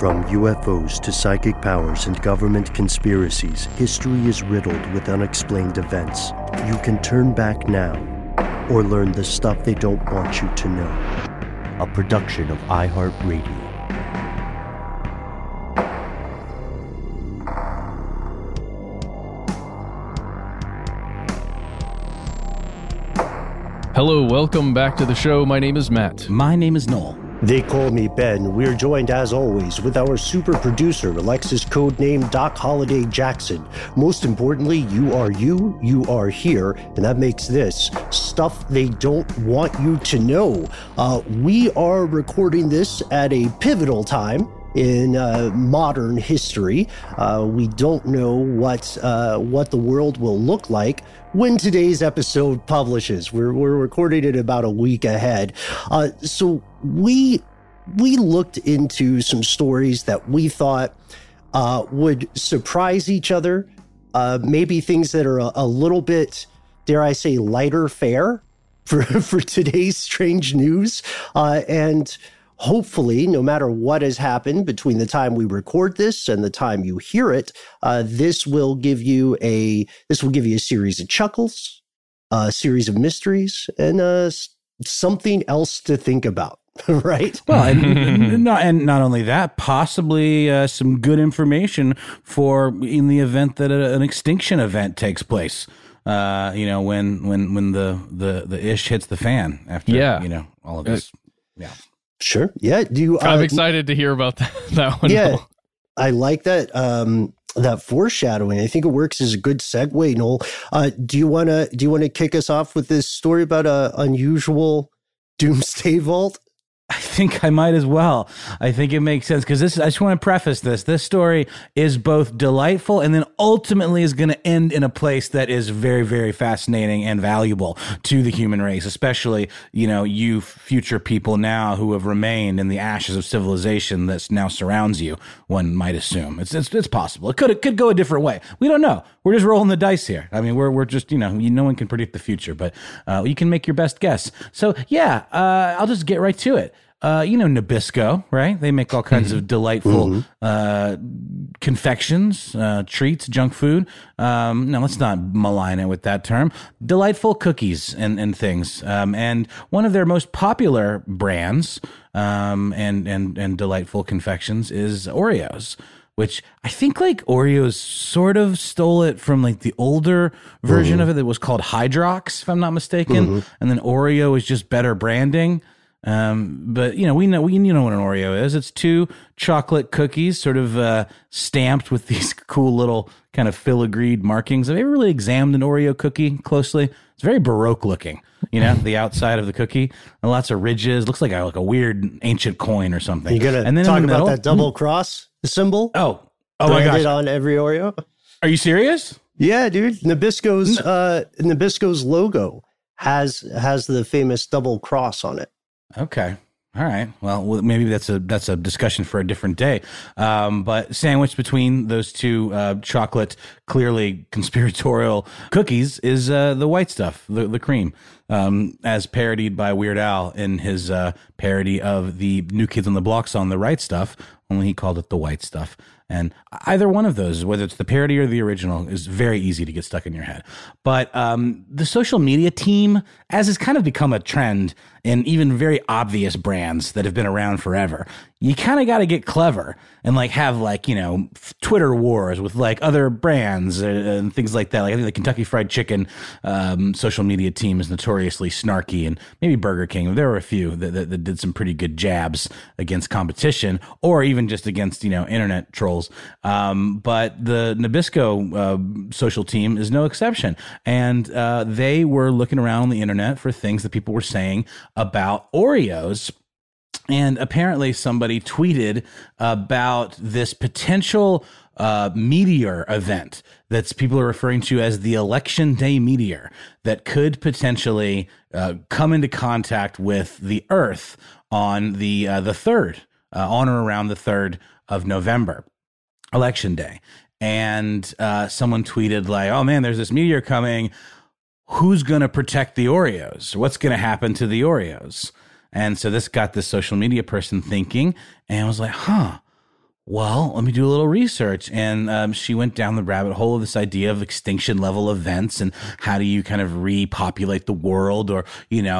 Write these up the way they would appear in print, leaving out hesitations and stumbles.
From UFOs to psychic powers and government conspiracies, history is riddled with unexplained events. You can turn back now or learn the stuff they don't want you to know. A production of iHeartRadio. Hello, welcome back to the show. My name is Matt. My name is Noel. They call me Ben. We're joined, as always, with our super producer, Alexis codename Doc Holliday Jackson. Most importantly, you are here, and that makes this stuff they don't want you to know. We are recording this at a pivotal time in modern history. We don't know what the world will look like when today's episode publishes. We're recording it about a week ahead. So we looked into some stories that we thought would surprise each other, maybe things that are a little bit, dare I say, lighter fare for today's strange news, and hopefully, no matter what has happened between the time we record this and the time you hear it, this will give you a series of chuckles, a series of mysteries, and something else to think about. Right. Well, and not only that, possibly some good information for in the event that an extinction event takes place. When the ish hits the fan after all of this. Yeah. Sure. Yeah. I'm excited to hear about that one. Yeah, I like that. That foreshadowing. I think it works as a good segue. Noel, do you want to kick us off with this story about a unusual doomsday vault? I think I might as well. I think it makes sense because I just want to preface this. This story is both delightful and then ultimately is going to end in a place that is very, very fascinating and valuable to the human race, especially, you future people now who have remained in the ashes of civilization that now surrounds you, one might assume. It's possible. It could go a different way. We don't know. We're just rolling the dice here. I mean, we're just, no one can predict the future, but you can make your best guess. So yeah, I'll just get right to it. Nabisco, right? They make all kinds of delightful confections, treats, junk food. No, let's not malign it with that term. Delightful cookies and things. And one of their most popular brands and delightful confections is Oreos, which I think Oreos sort of stole it from the older version of it that was called Hydrox, if I'm not mistaken. And then Oreo is just better branding. But we know what an Oreo is. It's two chocolate cookies sort of stamped with these cool little kind of filigreed markings. Have you ever really examined an Oreo cookie closely? It's very Baroque looking, the outside of the cookie, and lots of ridges. Looks like a weird ancient coin or something. You gonna talk about that double cross symbol? Oh my gosh! On every Oreo. Are you serious? Yeah, dude. Nabisco's logo has the famous double cross on it. Okay. All right. Well, maybe that's a discussion for a different day. But sandwiched between those two chocolate, clearly conspiratorial cookies is the white stuff, the cream, as parodied by Weird Al in his parody of the New Kids on the Block song, "The Right Stuff." Only he called it the white stuff. And either one of those, whether it's the parody or the original, is very easy to get stuck in your head. But the social media team, as has kind of become a trend in even very obvious brands that have been around forever, you kind of got to get clever and have Twitter wars with other brands and things like that. I think the Kentucky Fried Chicken social media team is notoriously snarky, and maybe Burger King. There were a few that did some pretty good jabs against competition, or even just against internet trolls. But the Nabisco social team is no exception, and they were looking around on the internet for things that people were saying about Oreos. And apparently somebody tweeted about this potential meteor event that people are referring to as the Election Day meteor that could potentially come into contact with the Earth on the 3rd, on or around the 3rd of November, Election Day. And someone tweeted oh man, there's this meteor coming. Who's going to protect the Oreos? What's going to happen to the Oreos? And so this got this social media person thinking and was like, well, let me do a little research. And she went down the rabbit hole of this idea of extinction level events and how do you kind of repopulate the world or,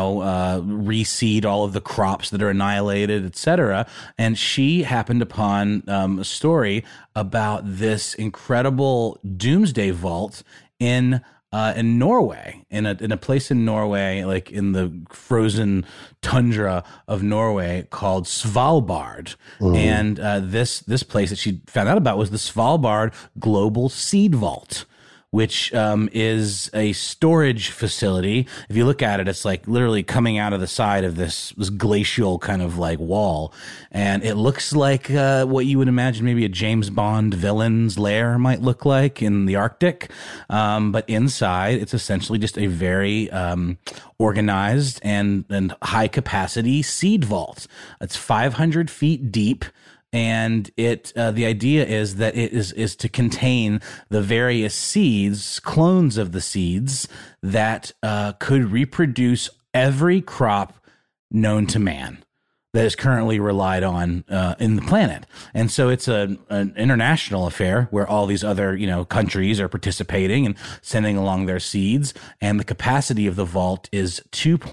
reseed all of the crops that are annihilated, etc. And she happened upon a story about this incredible doomsday vault in Norway, in a place in Norway, like in the frozen tundra of Norway, called Svalbard. Mm-hmm. And this place that she found out about was the Svalbard Global Seed Vault, which is a storage facility. If you look at it, it's like literally coming out of the side of this glacial kind of like wall. And it looks like what you would imagine maybe a James Bond villain's lair might look like in the Arctic. But inside, it's essentially just a very organized and high capacity seed vault. It's 500 feet deep. And the idea is that it is to contain the various seeds, clones of the seeds that could reproduce every crop known to man that is currently relied on in the planet. And so it's an international affair where all these other countries are participating and sending along their seeds. And the capacity of the vault is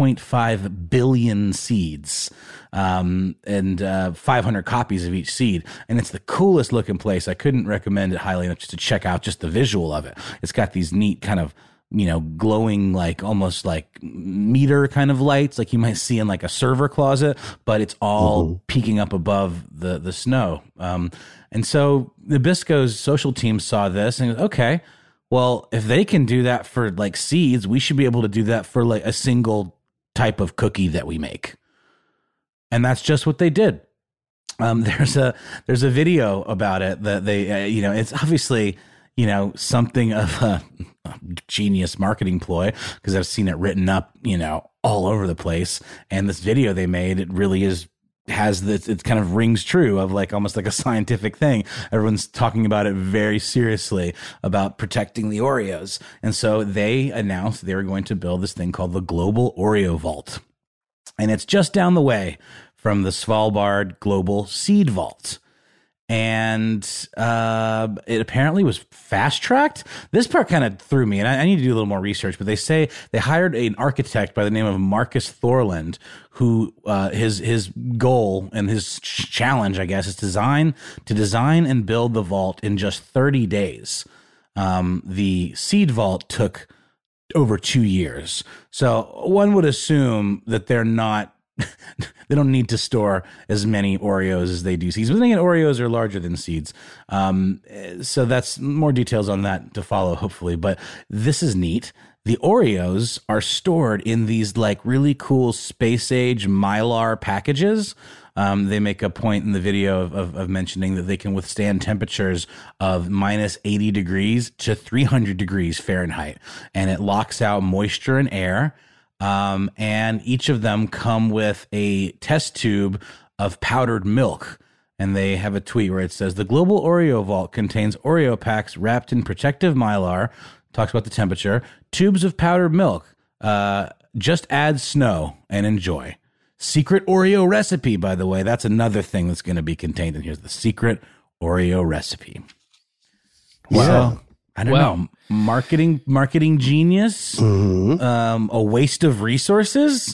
2.5 billion seeds. And 500 copies of each seed. And it's the coolest looking place. I couldn't recommend it highly enough just to check out just the visual of it. It's got these neat kind of, glowing, like almost like meter kind of lights, like you might see in like a server closet, but it's all peeking up above the snow. And so Nabisco's social team saw this and goes, okay, well, if they can do that for like seeds, we should be able to do that for like a single type of cookie that we make. And that's just what they did. There's a video about it that they, it's obviously, something of a genius marketing ploy because I've seen it written up, all over the place. And this video they made, it really it kind of rings true of like almost like a scientific thing. Everyone's talking about it very seriously about protecting the Oreos. And so they announced they were going to build this thing called the Global Oreo Vault. And it's just down the way from the Svalbard Global Seed Vault. And it apparently was fast-tracked. This part kind of threw me, and I need to do a little more research, but they say they hired an architect by the name of Marcus Thorland, who his goal and his challenge, I guess, is to design and build the vault in just 30 days. The Seed Vault took over 2 years. So one would assume that they don't need to store as many Oreos as they do seeds. But then again, Oreos are larger than seeds. So that's more details on that to follow, hopefully. But this is neat. The Oreos are stored in these like really cool space age Mylar packages. They make a point in the video of mentioning that they can withstand temperatures of minus 80 degrees to 300 degrees Fahrenheit. And it locks out moisture and air. And each of them come with a test tube of powdered milk. And they have a tweet where it says, the Global Oreo Vault contains Oreo packs wrapped in protective Mylar, talks about the temperature, tubes of powdered milk, just add snow and enjoy. Secret Oreo recipe, by the way. That's another thing that's going to be contained in here, the secret Oreo recipe. Wow. So, I don't know. Marketing genius. Mm-hmm. A waste of resources.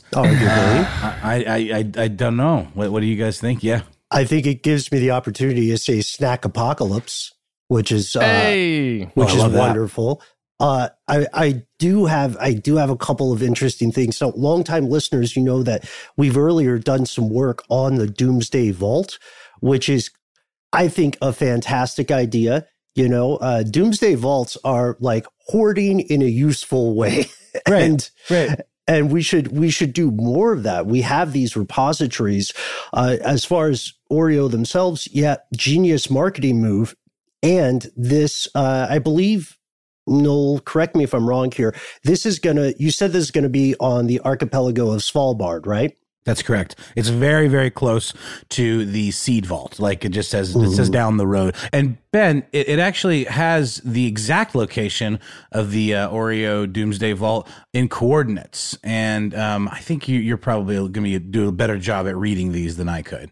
I don't know. What do you guys think? Yeah, I think it gives me the opportunity to say snack apocalypse, which is wonderful. I do have a couple of interesting things. So, longtime listeners, you know that we've earlier done some work on the Doomsday Vault, which is, I think, a fantastic idea. Doomsday vaults are like hoarding in a useful way. Right. And we should do more of that. We have these repositories. As far as Oreo themselves, genius marketing move. And this, I believe, Noel, correct me if I'm wrong here. You said this is going to be on the archipelago of Svalbard, right? That's correct. It's very, very close to the Seed Vault. Like it just says, it says down the road. And Ben, it actually has the exact location of the Oreo Doomsday Vault in coordinates. And I think you're probably going to do a better job at reading these than I could.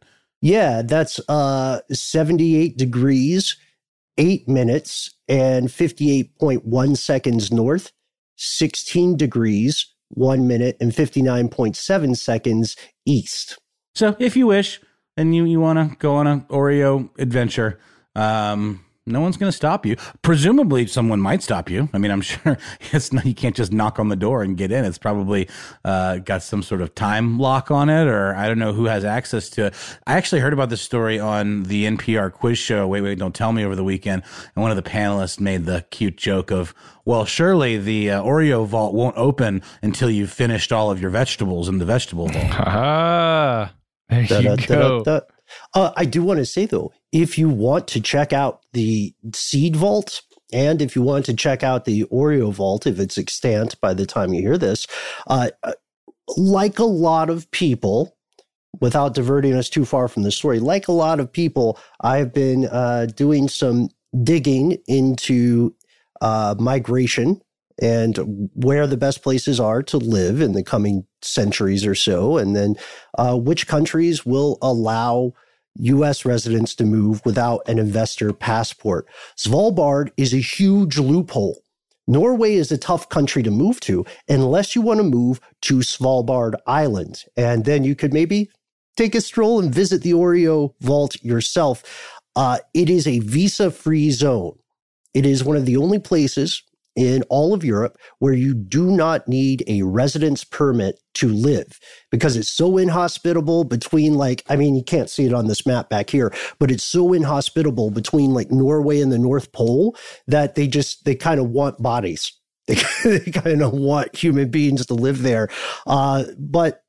Yeah, that's 78 degrees, 8 minutes, and 58.1 seconds north, 16 degrees, 1 minute, and 59.7 seconds east. So if you wish, and you want to go on an Oreo adventure, no one's going to stop you. Presumably, someone might stop you. I mean, I'm sure you can't just knock on the door and get in. It's probably got some sort of time lock on it, or I don't know who has access to it. I actually heard about this story on the NPR quiz show, Wait, Don't Tell Me, over the weekend, and one of the panelists made the cute joke of, well, surely the Oreo vault won't open until you've finished all of your vegetables in the vegetable vault. Ah, there you go. I do want to say, though, if you want to check out the seed vault and if you want to check out the Oreo vault, if it's extant by the time you hear this, like a lot of people, without diverting us too far from the story, like a lot of people, I've been doing some digging into migration and where the best places are to live in the coming centuries or so, and then which countries will allow U.S. residents to move without an investor passport. Svalbard is a huge loophole. Norway is a tough country to move to unless you want to move to Svalbard Island, and then you could maybe take a stroll and visit the Oreo vault yourself. It is a visa-free zone. It is one of the only places in all of Europe where you do not need a residence permit to live because it's so inhospitable between you can't see it on this map back here, but it's so inhospitable between Norway and the North Pole that they kind of want bodies. They kind of want human beings to live there. But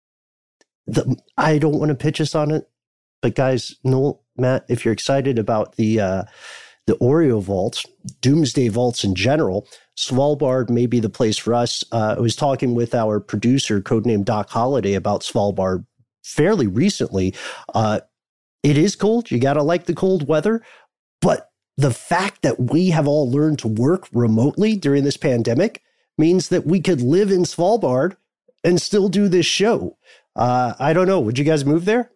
I don't want to pitch us on it, but guys, Noel, Matt, if you're excited about the Oreo vaults, doomsday vaults in general, Svalbard may be the place for us. I was talking with our producer, codenamed Doc Holliday, about Svalbard fairly recently. It is cold. You got to like the cold weather. But the fact that we have all learned to work remotely during this pandemic means that we could live in Svalbard and still do this show. I don't know. Would you guys move there?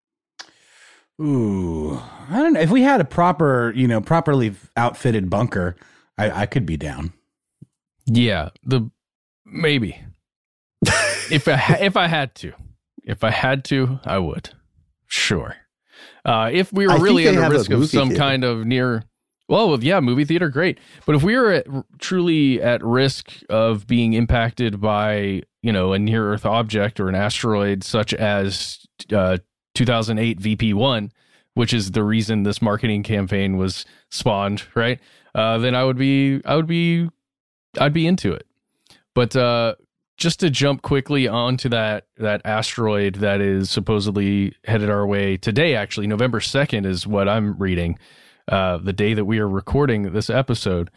Ooh, I don't know. If we had a properly outfitted bunker, I could be down. Yeah, maybe. if I had to, I would. Sure. If we were really under risk of some kind of movie theater, great. But if we were truly at risk of being impacted by, a near Earth object or an asteroid such as 2008 VP1, which is the reason this marketing campaign was spawned, right? Then I'd be into it. But just to jump quickly onto that asteroid that is supposedly headed our way today, actually, November 2nd is what I'm reading, the day that we are recording this episode.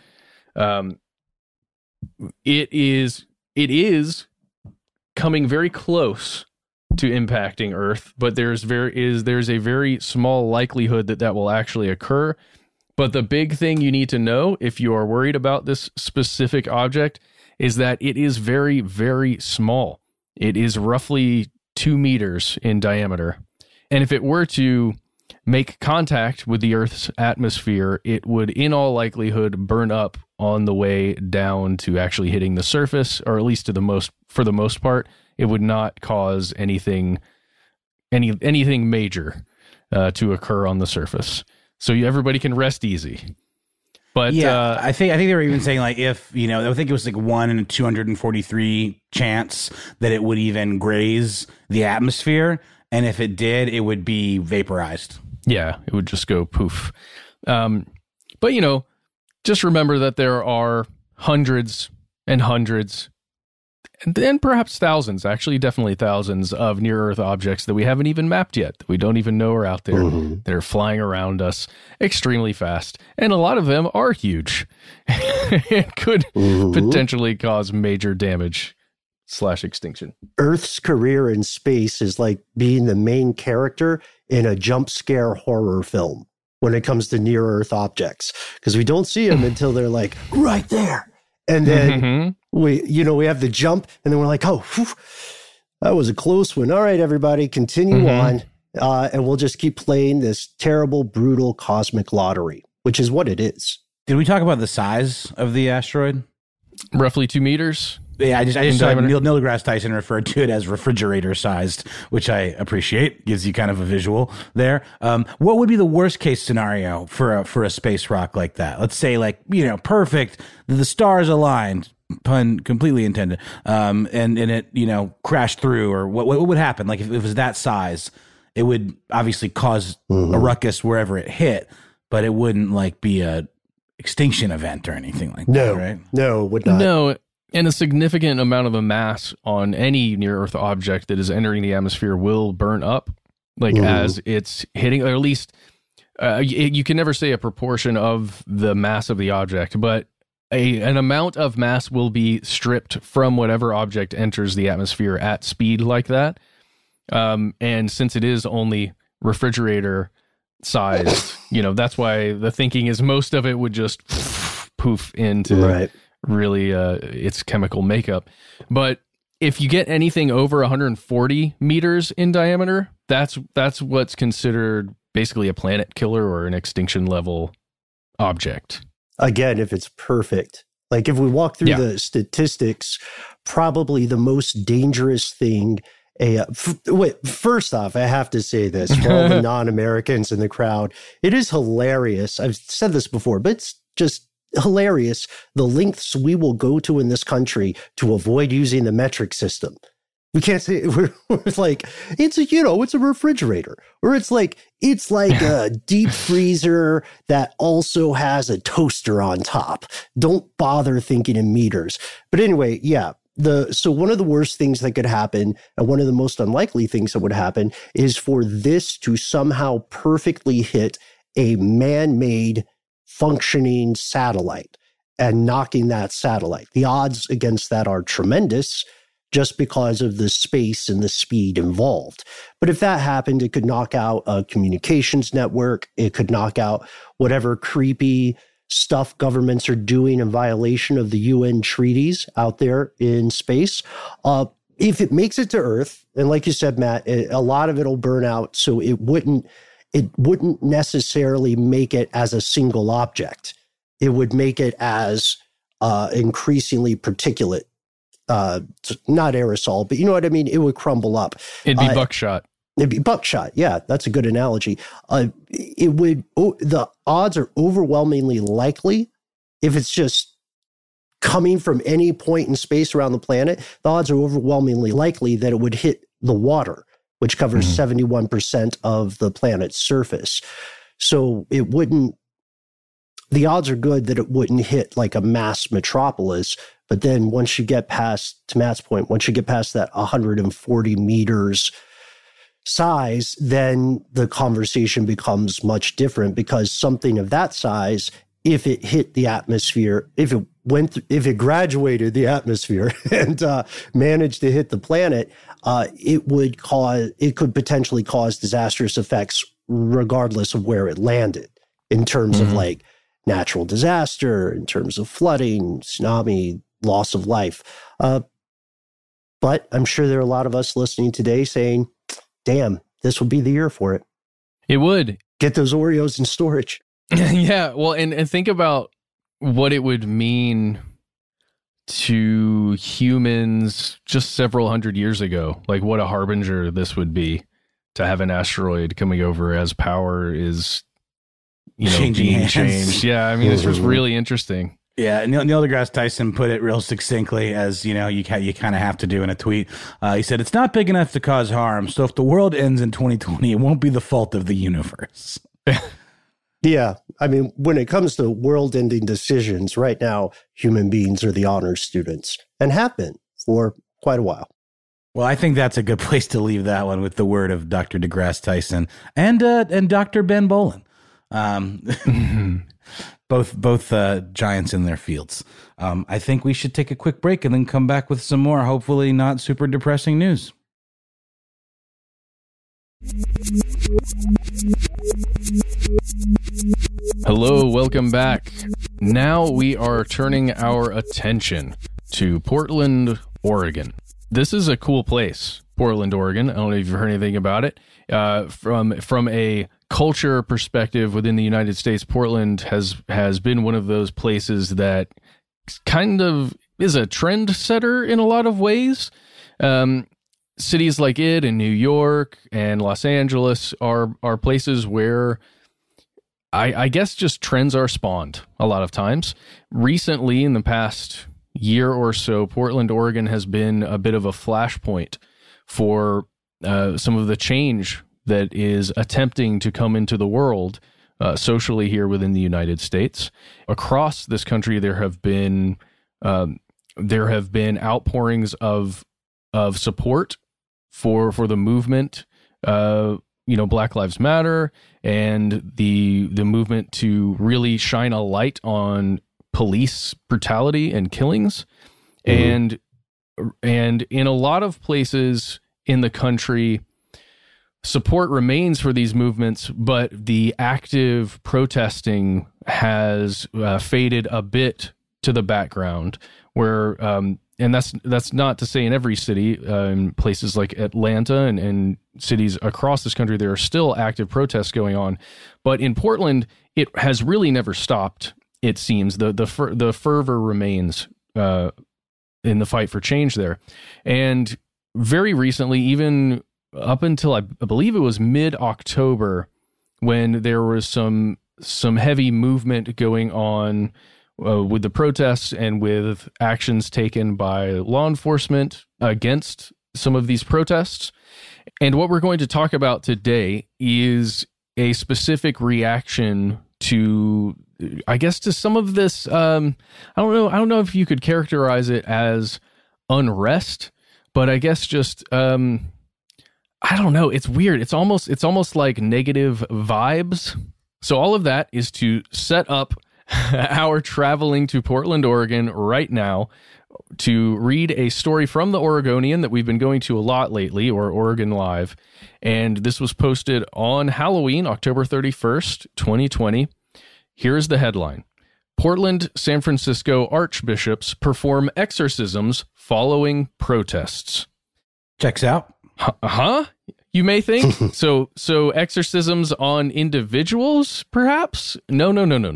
It is coming very close to impacting Earth, but there's a very small likelihood that will actually occur. But the big thing you need to know if you are worried about this specific object is that it is very, very small. It is roughly 2 meters in diameter. And if it were to make contact with the Earth's atmosphere, it would in all likelihood burn up on the way down to actually hitting the surface, or at least for the most part. It would not cause anything major to occur on the surface. So everybody can rest easy. But yeah, I think they were even saying if I think it was 1 in 243 chance that it would even graze the atmosphere, and if it did, it would be vaporized. Yeah, it would just go poof. But just remember that there are hundreds and hundreds, and perhaps thousands, actually definitely thousands of near-Earth objects that we haven't even mapped yet, that we don't even know are out there, that are flying around us extremely fast. And a lot of them are huge. It could potentially cause major damage / extinction. Earth's career in space is like being the main character in a jump scare horror film when it comes to near-Earth objects, because we don't see them until they're right there. And then we have the jump, and then we're like, oh, whew, that was a close one. All right, everybody, continue on. and we'll just keep playing this terrible, brutal cosmic lottery, which is what it is. Did we talk about the size of the asteroid? Roughly 2 meters. Yeah, I just saw Neil deGrasse Tyson referred to it as refrigerator sized, which I appreciate. Gives you kind of a visual there. What would be the worst case scenario for a space rock like that? Let's say, like, perfect, the stars aligned, pun completely intended, and it crashed through, or what would happen? Like if it was that size, it would obviously cause a ruckus wherever it hit, but it wouldn't like be a extinction event or anything like that, right? No, it would not. No. And a significant amount of the mass on any near-Earth object that is entering the atmosphere will burn up, as it's hitting, or at least you can never say a proportion of the mass of the object, but an amount of mass will be stripped from whatever object enters the atmosphere at speed like that. And since it is only refrigerator sized, that's why the thinking is most of it would just poof into really its chemical makeup. But if you get anything over 140 meters in diameter, that's what's considered basically a planet killer or an extinction level object. Again, if it's perfect. Like if we walk through the statistics, probably the most dangerous thing. First off, I have to say this for all the non-Americans in the crowd. It is hilarious. I've said this before, but it's just hilarious the lengths we will go to in this country to avoid using the metric system. We can't say we're like it's a refrigerator, or it's like a deep freezer that also has a toaster on top. Don't bother thinking in meters. But anyway, so one of the worst things that could happen, and one of the most unlikely things that would happen, is for this to somehow perfectly hit a man-made functioning satellite and knocking that satellite. The odds against that are tremendous just because of the space and the speed involved. But if that happened, it could knock out a communications network. It could knock out whatever creepy stuff governments are doing in violation of the UN treaties out there in space. If it makes it to Earth, and like you said, Matt, a lot of it will burn out, so it wouldn't necessarily make it as a single object. It would make it as increasingly particulate, not aerosol, but you know what I mean? It would crumble up. It'd be buckshot. It'd be buckshot. Yeah, that's a good analogy. The odds are overwhelmingly likely, if it's just coming from any point in space around the planet, the odds are overwhelmingly likely that it would hit the water, which covers 71% of the planet's surface. So the odds are good that it wouldn't hit like a mass metropolis. But then once you get past, to Matt's point, once you get past that 140 meters size, then the conversation becomes much different, because something of that size, if it hit the atmosphere, if it graduated the atmosphere and managed to hit the planet, it could potentially cause disastrous effects regardless of where it landed, in terms of like natural disaster, in terms of flooding, tsunami, loss of life. But I'm sure there are a lot of us listening today saying, damn, this would be the year for it. It would. Get those Oreos in storage. Yeah, well, and think about what it would mean to humans just several hundred years ago. Like what a harbinger this would be, to have an asteroid coming over as power is, being changed. Yeah, I mean, it's just really interesting. Yeah, Neil deGrasse Tyson put it real succinctly, as you kind of have to do in a tweet. He said, "It's not big enough to cause harm, so if the world ends in 2020, it won't be the fault of the universe." Yeah, I mean, when it comes to world-ending decisions, right now, human beings are the honor students, and have been for quite a while. Well, I think that's a good place to leave that one, with the word of Dr. deGrasse Tyson and Dr. Ben Bowlin. Both giants in their fields. I think we should take a quick break and then come back with some more, hopefully not super depressing news. Hello, welcome back. Now we are turning our attention to Portland, Oregon. This is a cool place. Portland, Oregon. I don't know if you've heard anything about it. From a culture perspective within the United States, Portland has been one of those places that kind of is a trend setter in a lot of ways. Cities like it in New York and Los Angeles are places where I guess just trends are spawned a lot of times. Recently, in the past year or so, Portland, Oregon has been a bit of a flashpoint for some of the change that is attempting to come into the world socially here within the United States. Across this country, there have been outpourings of support for the movement, Black Lives Matter, and the movement to really shine a light on police brutality and killings. Mm-hmm. And in a lot of places in the country, support remains for these movements, but the active protesting has faded a bit to the background, where and that's not to say in every city. In places like Atlanta and cities across this country, there are still active protests going on. But in Portland, it has really never stopped, it seems. The fervor remains in the fight for change there. And very recently, even up until I believe it was mid-October, when there was some heavy movement going on with the protests and with actions taken by law enforcement against some of these protests. And what we're going to talk about today is a specific reaction to, I guess, to some of this. I don't know if you could characterize it as unrest, but I guess just I don't know. It's weird. It's almost like negative vibes. So all of that is to set up our traveling to Portland, Oregon right now to read a story from the Oregonian that we've been going to a lot lately, or Oregon Live. And this was posted on Halloween, October 31st, 2020. Here's the headline: Portland, San Francisco archbishops perform exorcisms following protests. Checks out. Huh? You may think. So exorcisms on individuals, perhaps? No.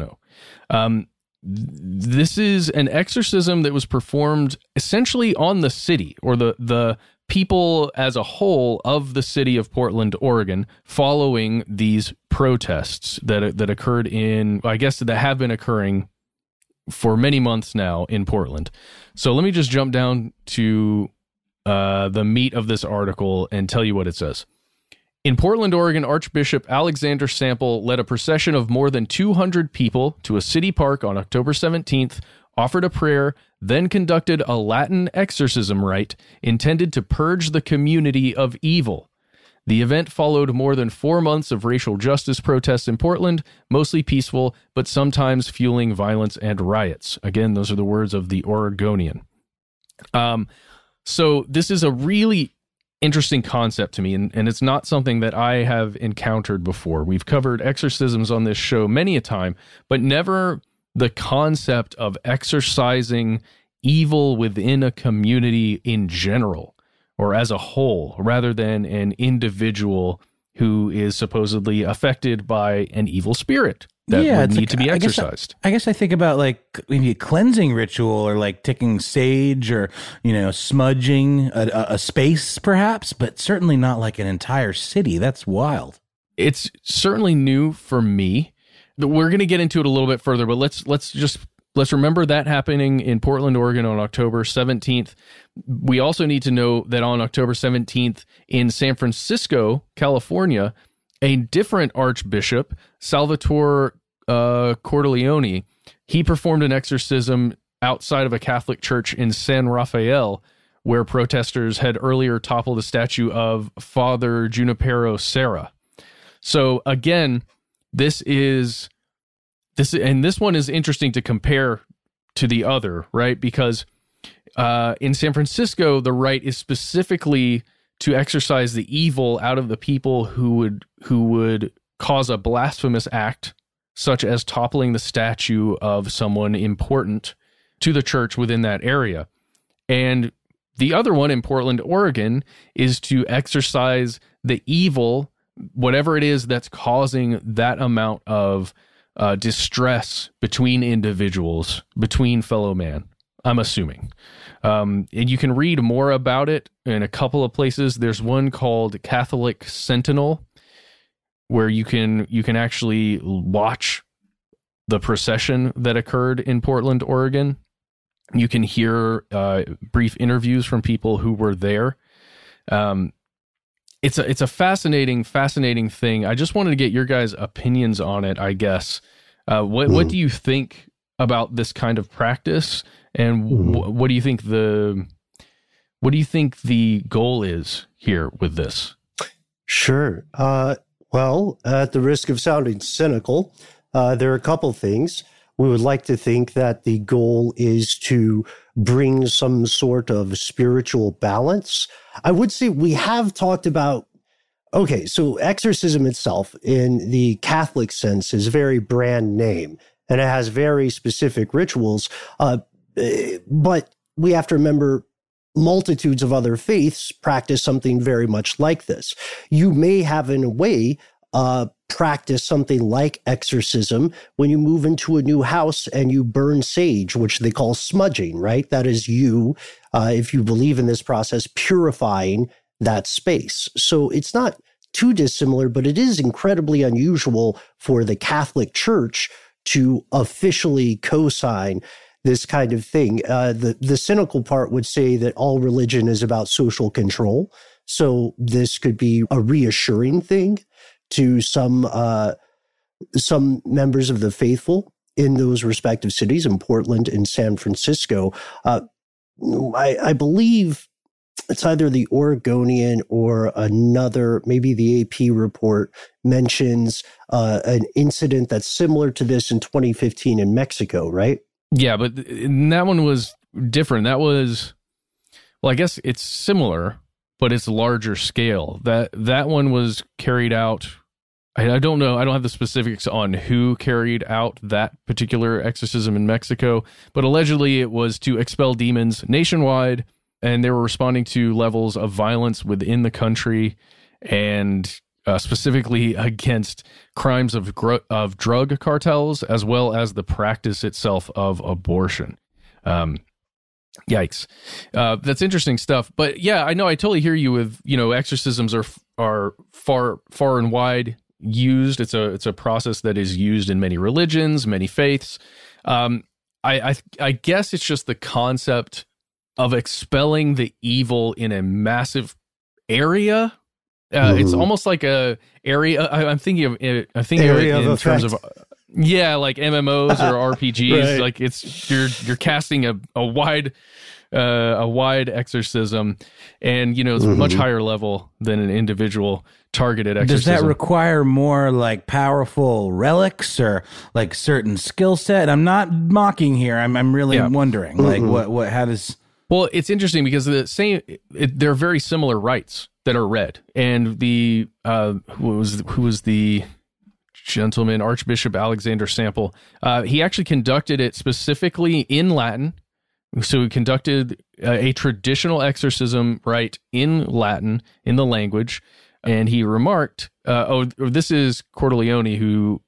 This is an exorcism that was performed essentially on the city, or the people as a whole of the city of Portland, Oregon, following these protests that occurred that have been occurring for many months now in Portland. So let me just jump down to the meat of this article and tell you what it says. In Portland, Oregon, Archbishop Alexander Sample led a procession of more than 200 people to a city park on October 17th, offered a prayer, then conducted a Latin exorcism rite intended to purge the community of evil. The event followed more than 4 months of racial justice protests in Portland, mostly peaceful, but sometimes fueling violence and riots. Again, those are the words of the Oregonian. So this is a really interesting concept to me, and it's not something that I have encountered before. We've covered exorcisms on this show many a time, but never the concept of exorcising evil within a community in general, or as a whole, rather than an individual who is supposedly affected by an evil spirit that would need to be exorcised. I guess I think about like maybe a cleansing ritual, or like taking sage, or smudging a space perhaps, but certainly not like an entire city. That's wild. It's certainly new for me. We're going to get into it a little bit further, but let's remember that happening in Portland, Oregon on October 17th. We also need to know that on October 17th in San Francisco, California, a different archbishop, Salvatore Cordileone, he performed an exorcism outside of a Catholic church in San Rafael, where protesters had earlier toppled a statue of Father Junipero Serra. So again, this one is interesting to compare to the other, right? Because in San Francisco, the rite is specifically to exorcise the evil out of the people who would cause a blasphemous act, such as toppling the statue of someone important to the church within that area. And The other one in Portland, Oregon, is to exorcise the evil, whatever it is that's causing that amount of distress between individuals, between fellow man, I'm assuming. And you can read more about it in a couple of places. There's one called Catholic Sentinel, where you can actually watch the procession that occurred in Portland, Oregon. You can hear brief interviews from people who were there. It's a fascinating thing. I just wanted to get your guys' opinions on it, I guess. What do you think about this kind of practice, and what do you think the goal is here with this? Sure. Well, at the risk of sounding cynical, there are a couple things. We would like to think that the goal is to bring some sort of spiritual balance. I would say we have talked about, okay, so exorcism itself in the Catholic sense is very brand name, and it has very specific rituals. But we have to remember multitudes of other faiths practice something very much like this. You may have, in a way, practice something like exorcism when you move into a new house and you burn sage, which they call smudging, right? That is you, if you believe in this process, purifying that space. So it's not too dissimilar, but it is incredibly unusual for the Catholic Church to officially co-sign this kind of thing. The cynical part would say that all religion is about social control. So this could be a reassuring thing to some members of the faithful in those respective cities, in Portland and San Francisco. I believe it's either the Oregonian or another, maybe the AP report mentions an incident that's similar to this in 2015 in Mexico, right? Yeah, but that one was different. That was, well, I guess it's similar, but it's larger scale. That one was carried out. I don't know. I don't have the specifics on who carried out that particular exorcism in Mexico, but allegedly it was to expel demons nationwide, and they were responding to levels of violence within the country, and specifically against crimes of drug cartels, as well as the practice itself of abortion. Yikes. That's interesting stuff. But yeah, I know, I totally hear you with, exorcisms are far and wide used. It's a process that is used in many religions, many faiths. I guess it's just the concept of expelling the evil in a massive area. It's almost like a area. I'm thinking of it in terms of, like MMOs or RPGs. Right. Like it's you're casting a wide exorcism, and it's much higher level than an individual targeted exorcism. Does that require more like powerful relics or like certain skill set? I'm not mocking here. I'm really wondering like what how does. Well, it's interesting because they're very similar rites that are read, and the who was the gentleman, Archbishop Alexander Sample, he actually conducted it specifically in Latin. So he conducted a traditional exorcism rite in Latin, in the language, and he remarked, this is Cordileone who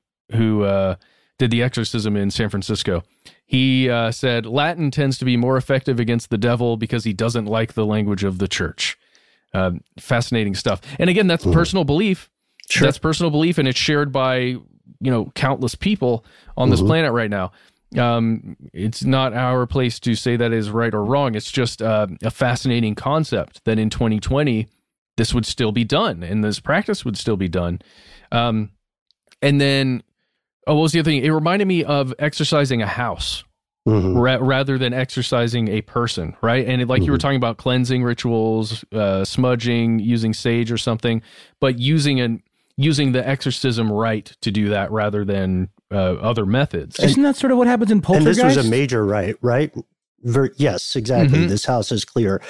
did the exorcism in San Francisco. He said, Latin tends to be more effective against the devil because he doesn't like the language of the church. Fascinating stuff. And again, that's personal belief. Sure. That's personal belief, and it's shared by, countless people on this planet right now. It's not our place to say that is right or wrong. It's just a fascinating concept that in 2020, this would still be done, and this practice would still be done. And then, what was the other thing? It reminded me of exercising a house rather than exercising a person, right? And you were talking about cleansing rituals, smudging, using sage or something, but using the exorcism rite to do that rather than other methods. Isn't that sort of what happens in Poltergeist? And this was a major rite, right? Yes, exactly. This house is clear.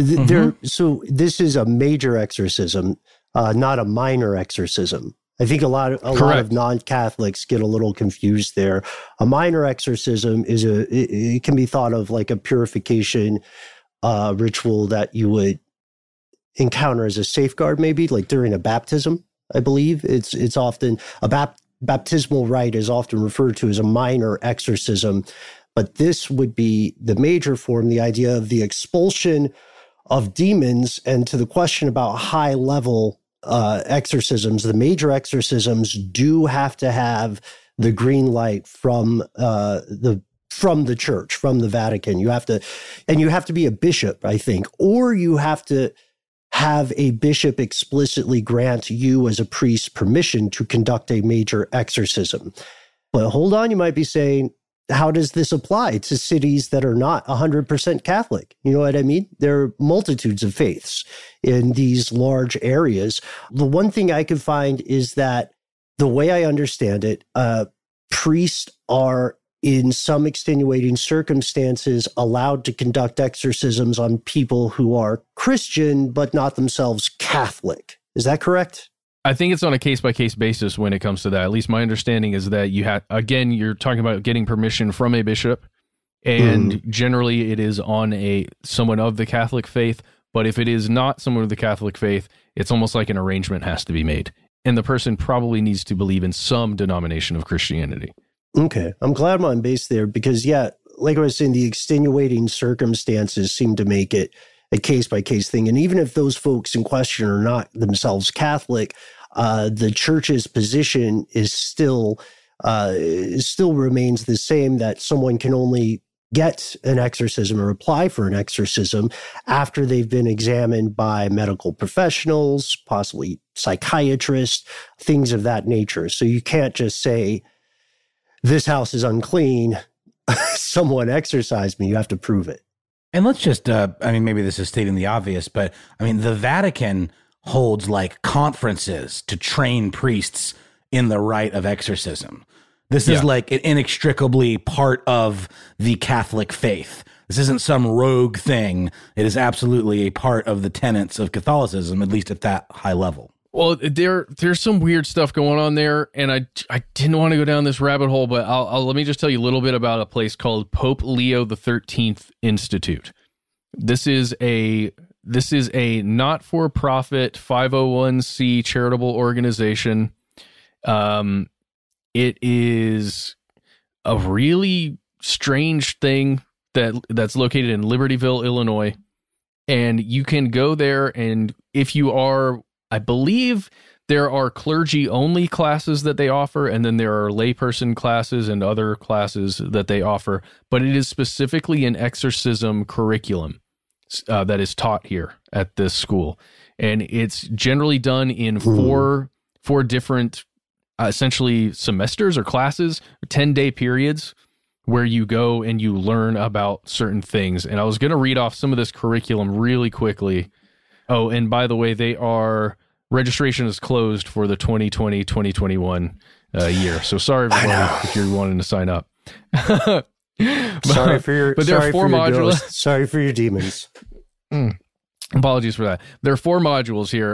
So this is a major exorcism, not a minor exorcism. I think a lot of non-Catholics get a little confused there. A minor exorcism it can be thought of like a purification ritual that you would encounter as a safeguard, maybe like during a baptism. I believe it's often baptismal rite is often referred to as a minor exorcism, but this would be the major form, the idea of the expulsion of demons. And to the question about high level exorcisms, the major exorcisms do have to have the green light from the church, from the Vatican. You have to be a bishop, I think, or you have to have a bishop explicitly grant you as a priest permission to conduct a major exorcism. But hold on, you might be saying, how does this apply to cities that are not 100% Catholic? You know what I mean? There are multitudes of faiths in these large areas. The one thing I can find is that the way I understand it, priests are in some extenuating circumstances allowed to conduct exorcisms on people who are Christian, but not themselves Catholic. Is that correct? I think it's on a case-by-case basis when it comes to that. At least my understanding is that you're talking about getting permission from a bishop, and generally it is on someone of the Catholic faith. But if it is not someone of the Catholic faith, it's almost like an arrangement has to be made. And the person probably needs to believe in some denomination of Christianity. Okay. I'm glad I'm on base there because, like I was saying, the extenuating circumstances seem to make it a case-by-case thing. And even if those folks in question are not themselves Catholic, the church's position is still remains the same, that someone can only get an exorcism or apply for an exorcism after they've been examined by medical professionals, possibly psychiatrists, things of that nature. So you can't just say, this house is unclean, someone exorcised me. You have to prove it. And let's just, maybe this is stating the obvious, but the Vatican holds like conferences to train priests in the rite of exorcism. This is like an inextricably part of the Catholic faith. This isn't some rogue thing. It is absolutely a part of the tenets of Catholicism, at least at that high level. Well, there's some weird stuff going on there, and I didn't want to go down this rabbit hole, but let me just tell you a little bit about a place called Pope Leo XIII Institute. This is a not-for-profit 501c charitable organization. It is a really strange thing that's located in Libertyville, Illinois, and you can go there, and if you are, I believe there are clergy-only classes that they offer, and then there are layperson classes and other classes that they offer, but it is specifically an exorcism curriculum that is taught here at this school. And it's generally done in four different, essentially, semesters or classes, 10-day periods, where you go and you learn about certain things. And I was going to read off some of this curriculum really quickly. Oh, and by the way, registration is closed for the 2020-2021 year. So sorry, everybody, if you're wanting to sign up. Sorry for your demons. Apologies for that. There are 4 modules here.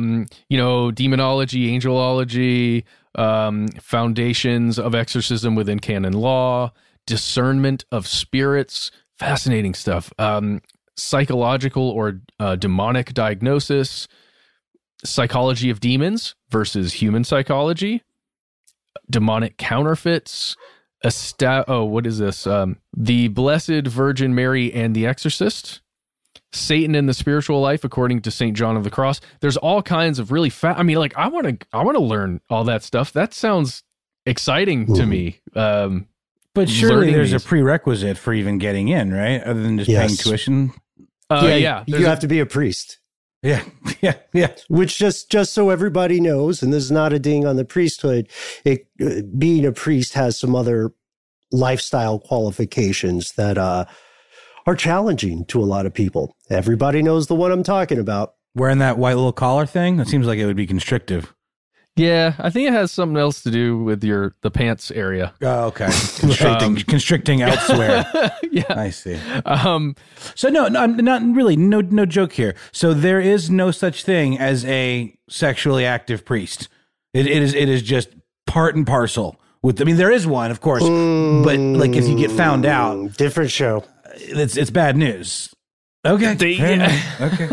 Demonology, angelology, foundations of exorcism within canon law, discernment of spirits, fascinating stuff. Psychological or demonic diagnosis, psychology of demons versus human psychology, demonic counterfeits, what is this? The Blessed Virgin Mary and the Exorcist, Satan in the Spiritual Life according to St. John of the Cross. There's all kinds of really I want to learn all that stuff. That sounds exciting to me. But surely there's a prerequisite for even getting in, right? Other than just paying tuition. You have to be a priest. Yeah. Which just so everybody knows, and this is not a ding on the priesthood, being a priest has some other lifestyle qualifications that are challenging to a lot of people. Everybody knows the one I'm talking about. Wearing that white little collar thing? That seems like it would be constrictive. Yeah, I think it has something else to do with the pants area. Oh, okay. Constricting elsewhere. Yeah, I see. So no, not really. No joke here. So there is no such thing as a sexually active priest. It is just part and parcel. There is one, of course, but like if you get found out, different show. It's bad news. Okay. Okay.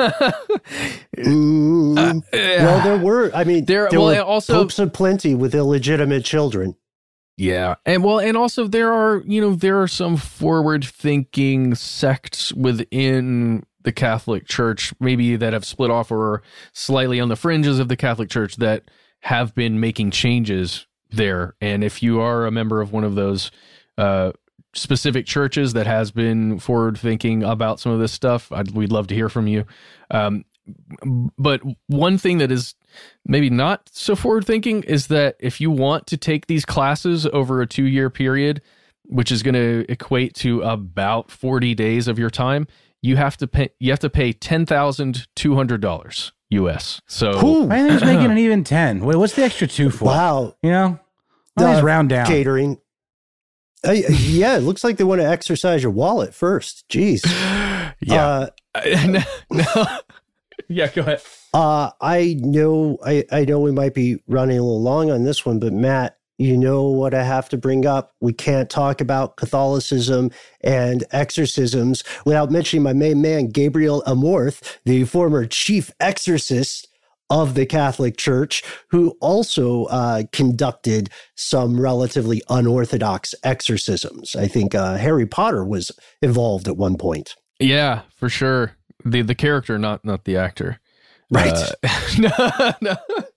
Well, there were. I mean, there were also popes aplenty with illegitimate children. Yeah, and also there are some forward-thinking sects within the Catholic Church, maybe that have split off or slightly on the fringes of the Catholic Church, that have been making changes there. And if you are a member of one of those specific churches that has been forward thinking about some of this stuff, we'd love to hear from you. But one thing that is maybe not so forward thinking is that if you want to take these classes over a 2-year period, which is going to equate to about 40 days of your time, you have to pay $10,200 US. So I think it's making an even 10. Wait, what's the extra 2 for? Wow. Let's round down. Catering. Yeah, it looks like they want to exercise your wallet first. Jeez. Yeah. No. Yeah, go ahead. I know we might be running a little long on this one, but Matt, you know what I have to bring up? We can't talk about Catholicism and exorcisms without mentioning my main man, Gabriel Amorth, the former chief exorcist of the Catholic Church, who also conducted some relatively unorthodox exorcisms. I think Harry Potter was involved at one point. Yeah, for sure. The character, not the actor. Right. No,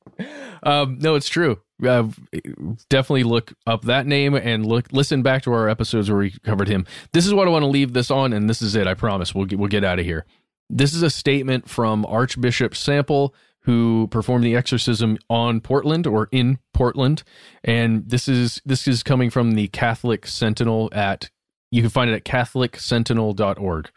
it's true. Definitely look up that name and listen back to our episodes where we covered him. This is what I want to leave this on, and this is it. I promise. We'll get out of here. This is a statement from Archbishop Sample, who performed the exorcism on Portland or in Portland, and this is coming from the Catholic Sentinel you can find it at catholicsentinel.org.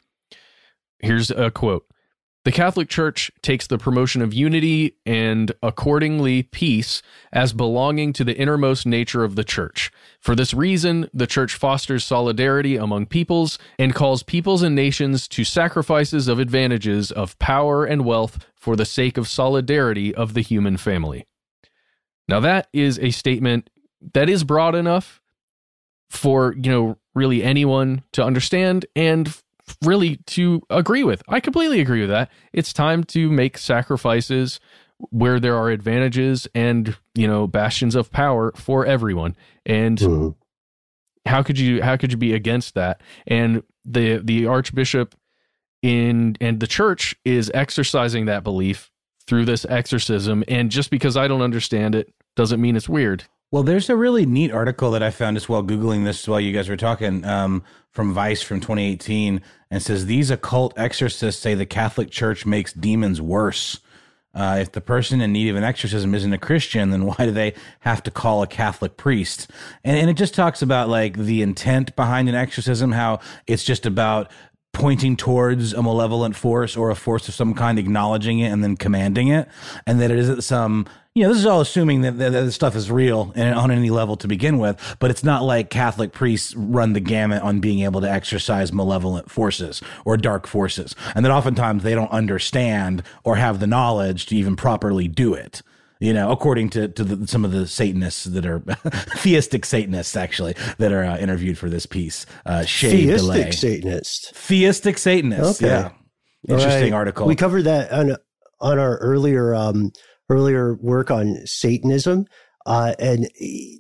Here's a quote. The Catholic Church takes the promotion of unity and, accordingly, peace as belonging to the innermost nature of the Church. For this reason, the Church fosters solidarity among peoples and calls peoples and nations to sacrifices of advantages of power and wealth for the sake of solidarity of the human family. Now, that is a statement that is broad enough for, really anyone to understand and really to agree with. I completely agree with that. It's time to make sacrifices where there are advantages and, bastions of power for everyone. And how could you be against that? And the Archbishop and the Church is exercising that belief through this exorcism. And just because I don't understand it doesn't mean it's weird. Well, there's a really neat article that I found as well, Googling this while you guys were talking, from Vice from 2018, and says, these occult exorcists say the Catholic Church makes demons worse. If the person in need of an exorcism isn't a Christian, then why do they have to call a Catholic priest? And it just talks about like the intent behind an exorcism, how it's just about pointing towards a malevolent force or a force of some kind, acknowledging it and then commanding it, and that it isn't some, this is all assuming that this stuff is real and on any level to begin with, but it's not like Catholic priests run the gamut on being able to exorcise malevolent forces or dark forces, and that oftentimes they don't understand or have the knowledge to even properly do it. According to some of the Satanists that are theistic Satanists, actually, that are interviewed for this piece. Theistic Satanists. Theistic Satanists. Okay. Yeah. Interesting article. We covered that on our earlier work on Satanism, and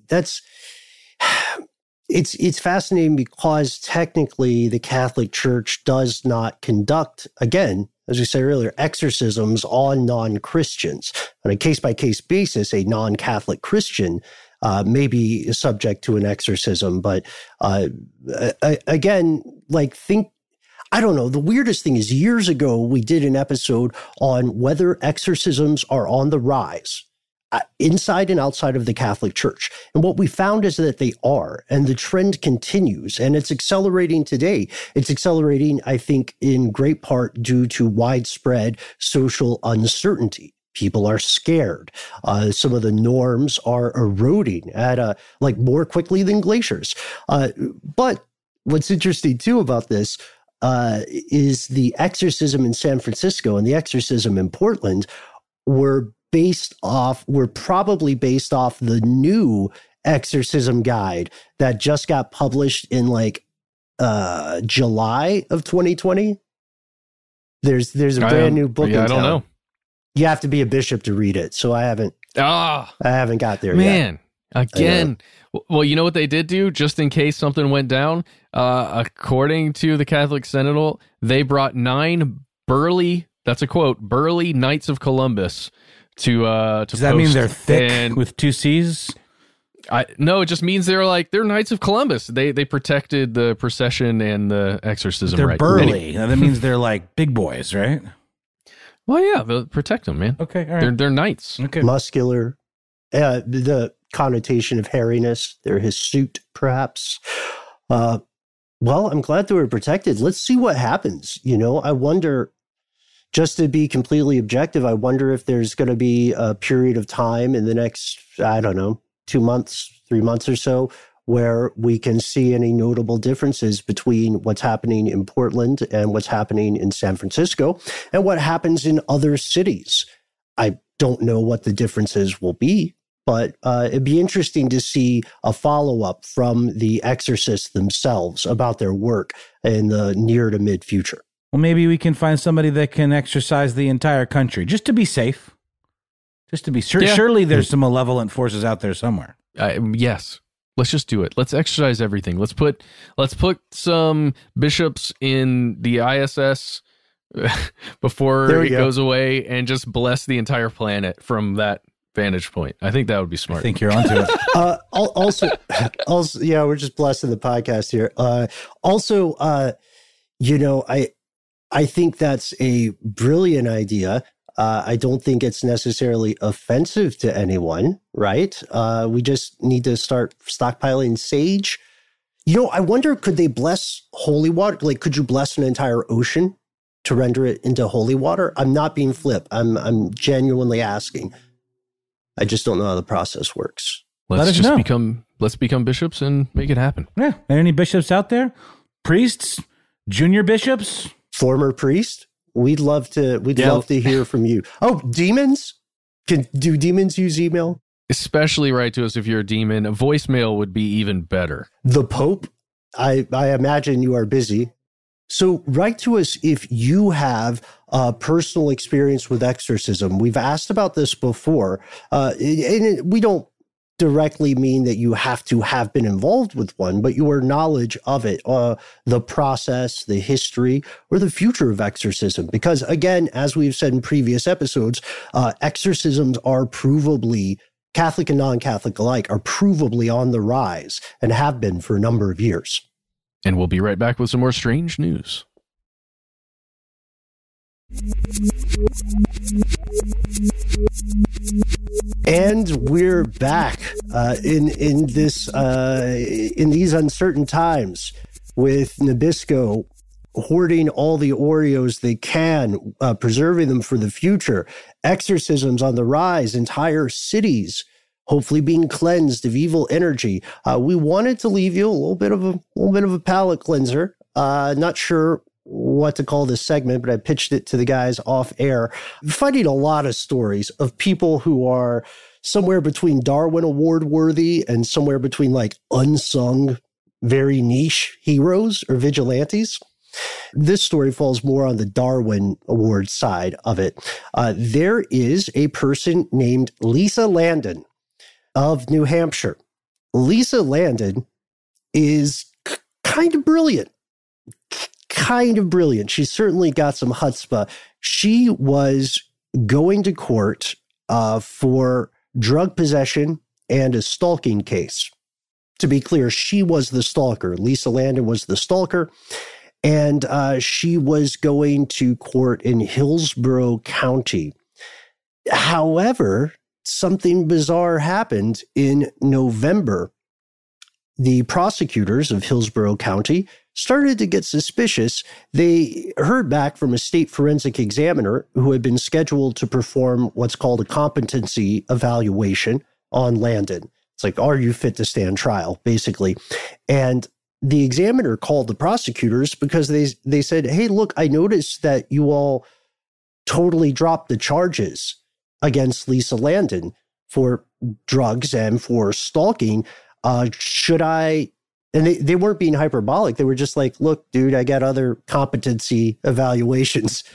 it's fascinating because technically the Catholic Church does not conduct, again, as we said earlier, exorcisms on non-Christians. On a case-by-case basis, a non-Catholic Christian may be subject to an exorcism. But again, I don't know. The weirdest thing is years ago, we did an episode on whether exorcisms are on the rise inside and outside of the Catholic Church. And what we found is that they are, and the trend continues, and it's accelerating today. It's accelerating, I think, in great part due to widespread social uncertainty. People are scared. Some of the norms are eroding at more quickly than glaciers. But what's interesting too about this is the exorcism in San Francisco and the exorcism in Portland were probably based off the new exorcism guide that just got published in July of 2020. There's a brand new book. I don't know. You have to be a bishop to read it, so I haven't got there yet. Man, again. Well, you know what they did do, just in case something went down? According to the Catholic Sentinel, they brought 9 burly, that's a quote, burly Knights of Columbus to Does that mean they're thick with 2 C's? No, it just means they're Knights of Columbus. They protected the procession and the exorcism. They're burly. That means they're like big boys, right? Well, yeah, they'll protect them, man. Okay, all right. They're knights. Okay. Muscular. The connotation of hairiness. They're his suit, perhaps. Well, I'm glad they were protected. Let's see what happens. I wonder, just to be completely objective, I wonder if there's going to be a period of time in the next, 2 months, 3 months or so, where we can see any notable differences between what's happening in Portland and what's happening in San Francisco and what happens in other cities. I don't know what the differences will be, but it'd be interesting to see a follow-up from the exorcists themselves about their work in the near to mid future. Well, maybe we can find somebody that can exorcise the entire country just to be safe. Just to be sure. Yeah. Surely there's some malevolent forces out there somewhere. Yes. Let's just do it. Let's exercise everything. Let's put some bishops in the ISS before it goes away and just bless the entire planet from that vantage point. I think that would be smart. I think you're onto it. Also, yeah, we're just blessing the podcast here. I think that's a brilliant idea. I don't think it's necessarily offensive to anyone, right? We just need to start stockpiling sage. I wonder, could they bless holy water? Like, could you bless an entire ocean to render it into holy water? I'm not being flip. I'm genuinely asking. I just don't know how the process works. Let's become bishops and make it happen. Yeah. Are any bishops out there? Priests? Junior bishops? Former priest? We'd love to hear from you. Oh, demons? Do demons use email? Especially write to us if you're a demon. A voicemail would be even better. The Pope? I imagine you are busy. So write to us if you have a personal experience with exorcism. We've asked about this before. And we don't directly mean that you have to have been involved with one, but your knowledge of it, the process, the history, or the future of exorcism. Because again, as we've said in previous episodes, exorcisms are provably, Catholic and non-Catholic alike, are provably on the rise and have been for a number of years. And we'll be right back with some more strange news. And we're back in these uncertain times with Nabisco hoarding all the Oreos they can, preserving them for the future. Exorcisms on the rise, entire cities hopefully being cleansed of evil energy. We wanted to leave you a little bit of a palate cleanser. Not sure what to call this segment, but I pitched it to the guys off air. Finding a lot of stories of people who are somewhere between Darwin Award worthy and somewhere between like unsung, very niche heroes or vigilantes. This story falls more on the Darwin Award side of it. There is a person named Lisa Landon of New Hampshire. Lisa Landon is kind of brilliant. She's certainly got some chutzpah. She was going to court for drug possession and a stalking case. To be clear, she was the stalker. Lisa Landon was the stalker. And she was going to court in Hillsborough County. However, something bizarre happened in November. The prosecutors of Hillsborough County started to get suspicious. They heard back from a state forensic examiner who had been scheduled to perform what's called a competency evaluation on Landon. It's like, are you fit to stand trial, basically? And the examiner called the prosecutors because they said, hey, look, I noticed that you all totally dropped the charges against Lisa Landon for drugs and for stalking. Should I? And they weren't being hyperbolic. They were just like, look, dude, I got other competency evaluations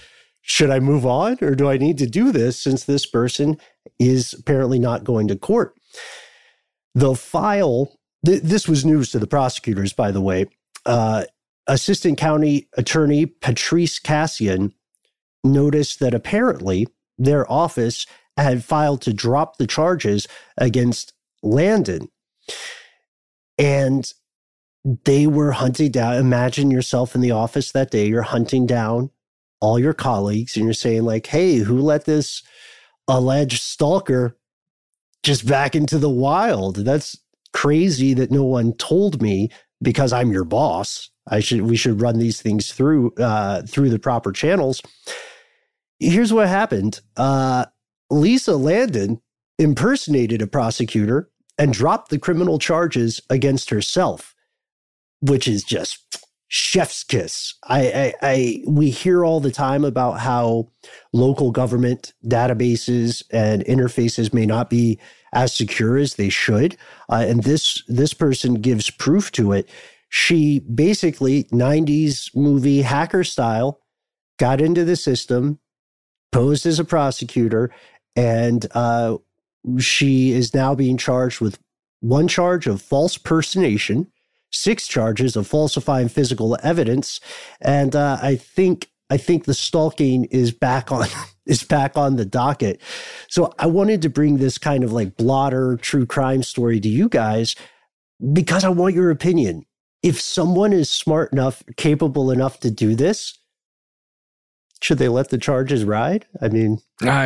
should I move on or do I need to do this since this person is apparently not going to court? The file, this was news to the prosecutors, by the way. Assistant County Attorney Patrice Cassian noticed that apparently their office had filed to drop the charges against Landon. And they were hunting down. Imagine yourself in the office that day. You're hunting down all your colleagues and you're saying like, hey, who let this alleged stalker just back into the wild? That's crazy that no one told me because I'm your boss. We should run these things through the proper channels. Here's what happened. Lisa Landon impersonated a prosecutor and dropped the criminal charges against herself, which is just chef's kiss. We hear all the time about how local government databases and interfaces may not be as secure as they should. And this person gives proof to it. She basically, 90s movie hacker style, got into the system, posed as a prosecutor, and she is now being charged with 1 charge of false personation, 6 charges of falsifying physical evidence, and I think the stalking is back on the docket. So I wanted to bring this kind of like blotter true crime story to you guys because I want your opinion. If someone is smart enough, capable enough to do this, should they let the charges ride? I mean,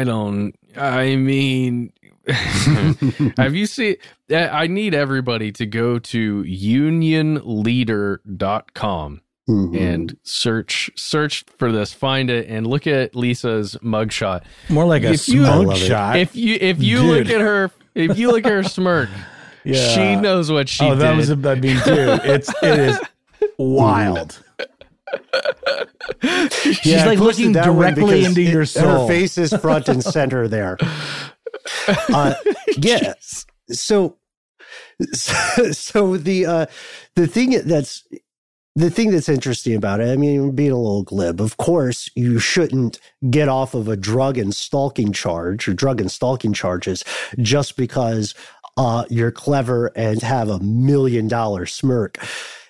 have you seen, I need everybody to go to unionleader.com and search for this, find it, and look at Lisa's mugshot. More like a mugshot. If you look at her, smirk, yeah. She knows what she did. It is wild. She's like looking directly into your soul. Her face is front and center there. Yeah. So the thing that's interesting about it, I mean, being a little glib, of course, you shouldn't get off of a drug and stalking charges just because you're clever and have $1 million smirk.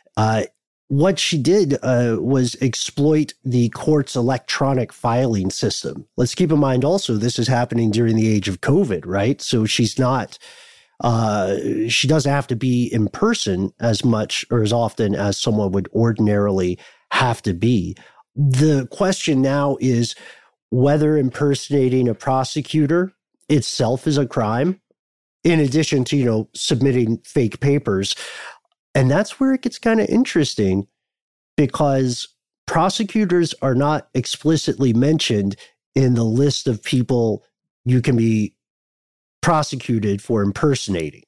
What she did was exploit the court's electronic filing system. Let's keep in mind also, this is happening during the age of COVID, right? So she's not, she doesn't have to be in person as much or as often as someone would ordinarily have to be. The question now is whether impersonating a prosecutor itself is a crime, in addition to, submitting fake papers. And that's where it gets kind of interesting because prosecutors are not explicitly mentioned in the list of people you can be prosecuted for impersonating.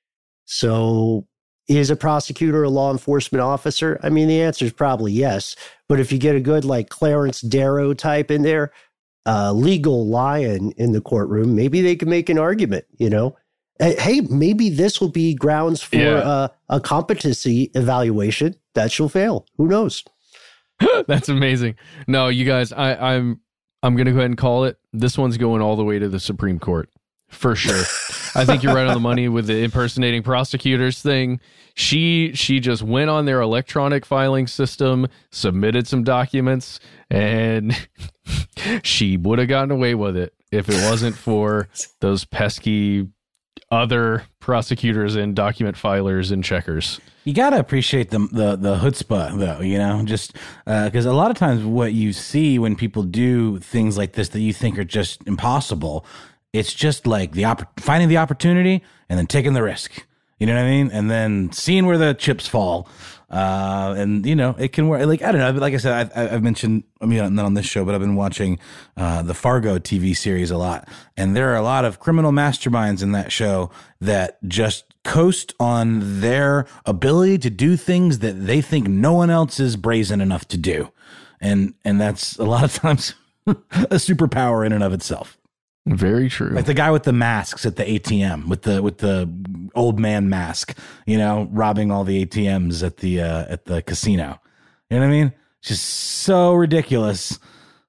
So is a prosecutor a law enforcement officer? I mean, the answer is probably yes. But if you get a good like Clarence Darrow type in there, legal lion in the courtroom, maybe they can make an argument, Hey, maybe this will be grounds for a competency evaluation that she'll fail. Who knows? That's amazing. No, you guys, I'm going to go ahead and call it. This one's going all the way to the Supreme Court for sure. I think you're right on the money with the impersonating prosecutors thing. She just went on their electronic filing system, submitted some documents, and she would have gotten away with it if it wasn't for those pesky other prosecutors and document filers and checkers. You got to appreciate the chutzpah, though, just because a lot of times what you see when people do things like this that you think are just impossible, it's just like finding the opportunity and then taking the risk. You know what I mean? And then seeing where the chips fall. And it can work. Like, I don't know. Like I said, I've mentioned, not on this show, but I've been watching the Fargo TV series a lot. And there are a lot of criminal masterminds in that show that just coast on their ability to do things that they think no one else is brazen enough to do. And that's a lot of times a superpower in and of itself. Very true. Like the guy with the masks at the ATM with the old man mask, robbing all the ATMs at the casino. You know what I mean? Just so ridiculous.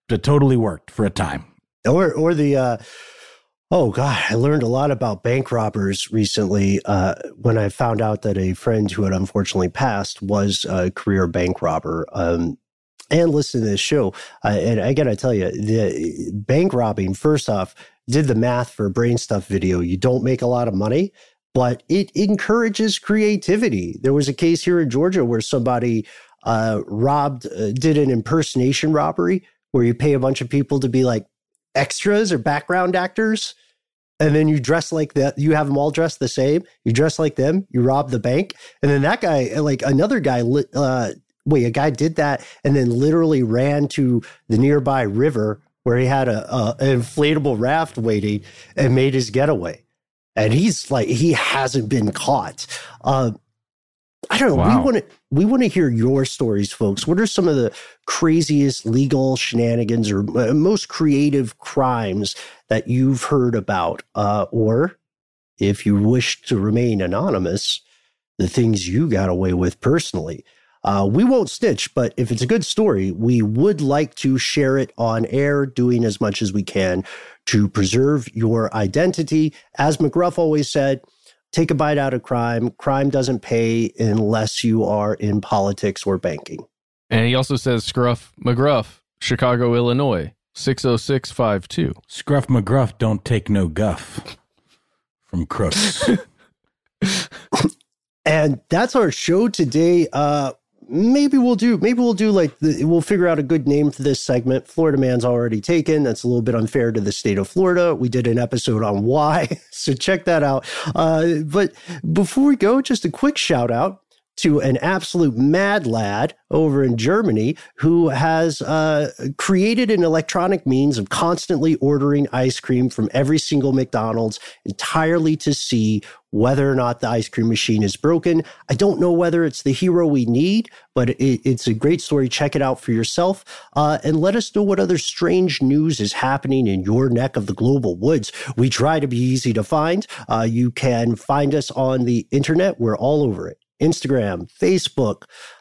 totally worked for a time. Or the oh God, I learned a lot about bank robbers recently when I found out that a friend who had unfortunately passed was a career bank robber. And listen to this show. And I got to tell you, the bank robbing, first off, did the math for a Brain Stuff video. You don't make a lot of money, but it encourages creativity. There was a case here in Georgia where somebody did an impersonation robbery where you pay a bunch of people to be like extras or background actors. And then you dress like that. You have them all dressed the same. You dress like them. You rob the bank. And then that guy, like another guy, a guy did that and then literally ran to the nearby river where he had an inflatable raft waiting and made his getaway. And he's like, he hasn't been caught. I don't know. Wow. We want to hear your stories, folks. What are some of the craziest legal shenanigans or most creative crimes that you've heard about? Or if you wish to remain anonymous, the things you got away with personally. We won't snitch, but if it's a good story, we would like to share it on air, doing as much as we can to preserve your identity. As McGruff always said, take a bite out of crime. Crime doesn't pay unless you are in politics or banking. And he also says Scruff McGruff, Chicago, Illinois, 60652. Scruff McGruff don't take no guff from crooks. And that's our show today. Maybe we'll do we'll figure out a good name for this segment. Florida Man's already taken. That's a little bit unfair to the state of Florida. We did an episode on why, so check that out. But before we go, just a quick shout out to an absolute mad lad over in Germany who has created an electronic means of constantly ordering ice cream from every single McDonald's entirely to see whether or not the ice cream machine is broken. I don't know whether it's the hero we need, but it's a great story. Check it out for yourself and let us know what other strange news is happening in your neck of the global woods. We try to be easy to find. You can find us on the internet. We're all over it. Instagram, Facebook,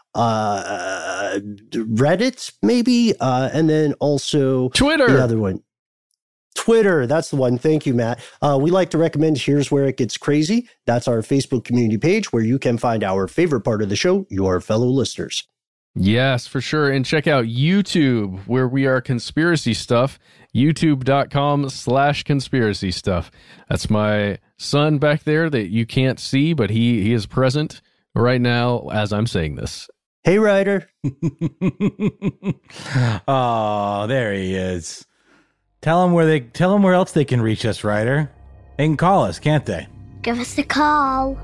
Reddit, maybe, and then also Twitter. The other one. Twitter, that's the one. Thank you, Matt. We like to recommend Here's Where It Gets Crazy. That's our Facebook community page where you can find our favorite part of the show, your fellow listeners. Yes, for sure. And check out YouTube, where we are Conspiracy Stuff, youtube.com/conspiracy stuff. That's my son back there that you can't see, but he is present right now as I'm saying this. Hey, Ryder. Oh, there he is. Tell them where else they can reach us, Ryder. They can call us, can't they? Give us a call.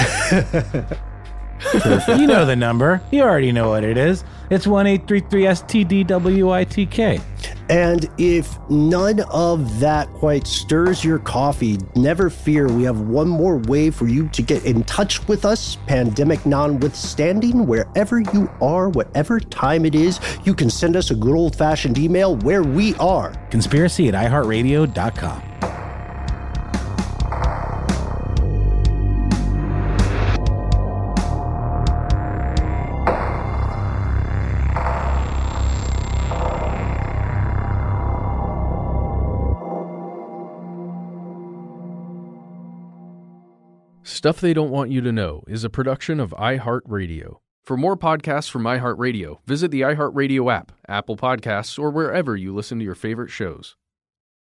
You know the number. You already know what it is. It's 1-833-STDWITK. And if none of that quite stirs your coffee, never fear. We have one more way for you to get in touch with us, pandemic notwithstanding. Wherever you are, whatever time it is, you can send us a good old-fashioned email where we are. Conspiracy@iheartradio.com. Stuff They Don't Want You to Know is a production of iHeartRadio. For more podcasts from iHeartRadio, visit the iHeartRadio app, Apple Podcasts, or wherever you listen to your favorite shows.